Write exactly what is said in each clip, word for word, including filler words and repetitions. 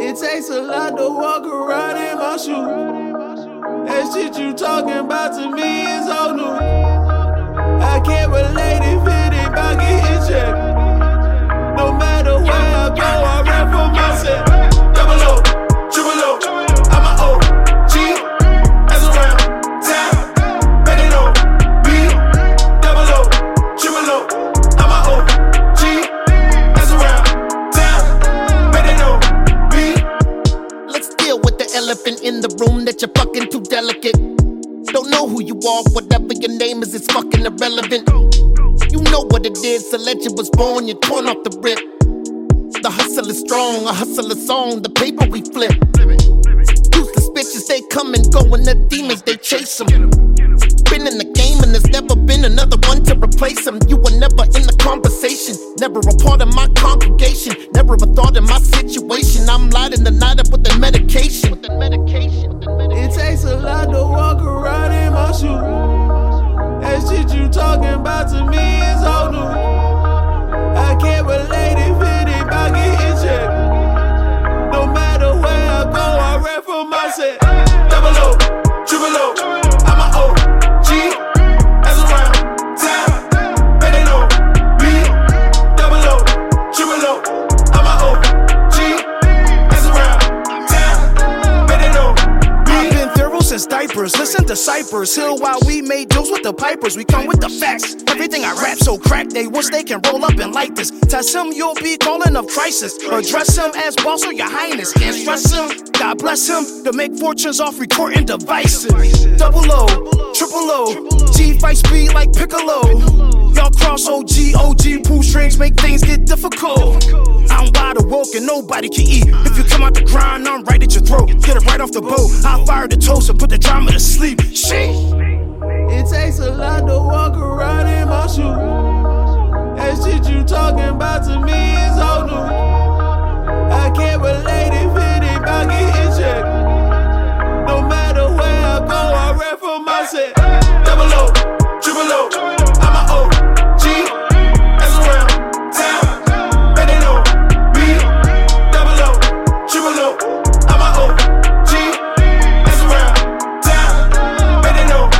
It takes a lot to walk around in my shoes. That shit you talking about to me is old news. I can't relate if it ain't about getting checked. No matter where I go, I rap for myself. Double O, triple O, I'm an O G. That's around town. Bet it on me. Double O, triple O, I'm an O G. That's around town. Bet it on me. Let's deal with the elephant in the room that you're fucking too delicate. Don't know who you are, whatever your name is, it's fucking irrelevant. You know what it is, a legend was born, you're torn off the rip. The hustle is strong, a hustle is on, the paper we flip. Useless bitches, they come and go, and the demons, they chase them. Been in the game and there's never been another one to replace them. You were never in the conversation, never a part of my congregation, never a thought in my situation. I'm lighting the night up with the medication. With the medication. It takes a lot to walk around in my shoes. That shit you talking about to me is old news. I can't relate if it ain't about getting checked. No matter where I go, I rap for myself. Double O, triple O, I'm an O G. That's around town. Bet it on me. Double O, triple O, I'm an O G. That's around town. Bet it on me. I've been thorough since diapers. Listen to Cypress Hill while we made deals with the pipers. We come with the facts. Everything I rap so crack, they wish they can roll up and like this. Tell him you'll be calling of crisis. Address him as boss or your highness. Can't stress him. God bless him to make fortunes off recording devices. Double O, triple O, G fight speed like Piccolo. Y'all cross O G, O G pull strings, make things get difficult. I'm wide awoke and nobody can eat. If you come out the grind, I'm right at your throat. Get it right off the boat. I'll fire the toast and put the drama to sleep. Shit. It takes a lot to walk around in my shoes. That shit you talking about to me is old news. I can't relate if it ain't about getting checked. No matter where I go, I rap for myself. Double O, triple O, I'm an O G. That's around town. Bet it on me. Double O, triple O, I'm an O G. That's around town. Bet it on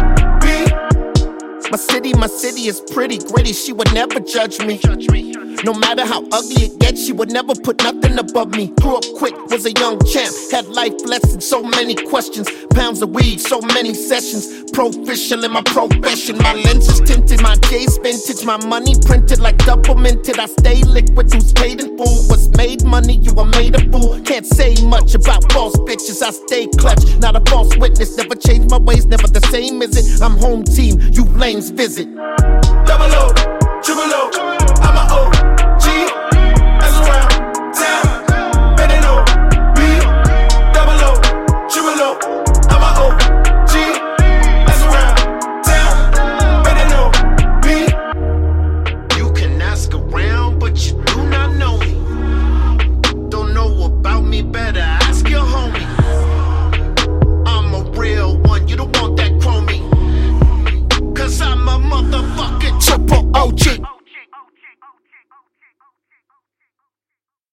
me. My city, my city is pretty gritty, she would never judge me. No matter how ugly it gets, she would never put nothing above me. Grew up quick, was a young champ, had life lessons, so many questions. Pounds of weed, so many sessions. Proficient in my profession, my lenses tinted, my J's vintage, my money printed like double minted. I stay liquid, who's paid in full, was made money, you are made a fool. Can't say much about false bitches, I stay clutch, not a false witness. Never change my ways, never the same, is it? I'm home team, you lames visit. Double O.